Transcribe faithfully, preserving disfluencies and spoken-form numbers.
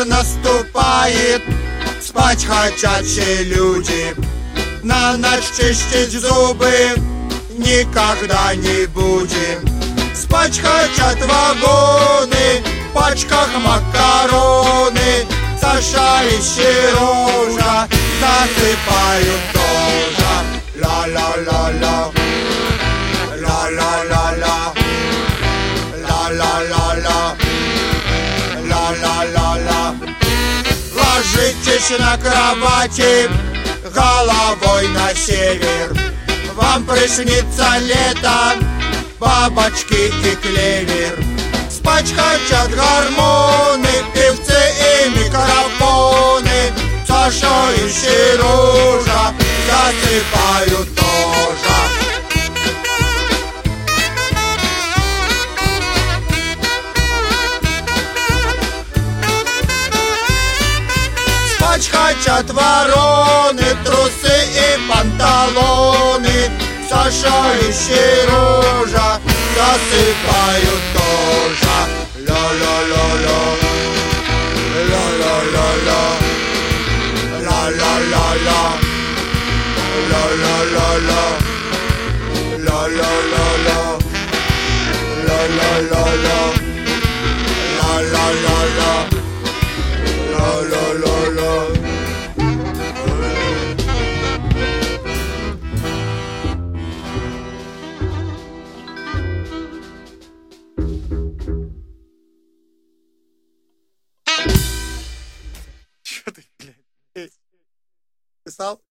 вечер наступает, спать хотят все люди. На ночь чистить зубы никогда не будем. Спать хотят вагоны, в пачках макароны. Саша и Сережа засыпают тоже. Ла-ла-ла-ла, ла-ла-ла-ла, ла-ла-ла-ла, ла-ла-ла-ла. Ложитесь на кровати головой на север. Вам приснится лето, бабочки и клевер. Спать хотят гормоны, певцы и микрофоны. Саша и Сережа засыпают тоже. Спать хотят вороны, трусы и панталоны. Саша и Сережа засыпают тоже. Ла-ла-ла-ла, ла-ла-ла-ла, ла-ла-ла-ла, ла-ла-ла-ла, ла-ла-ла-ла, ла-ла-ла-ла, ла-ла-ла-ла, ла-ла-ла-ла. Чё ты, блядь, писал?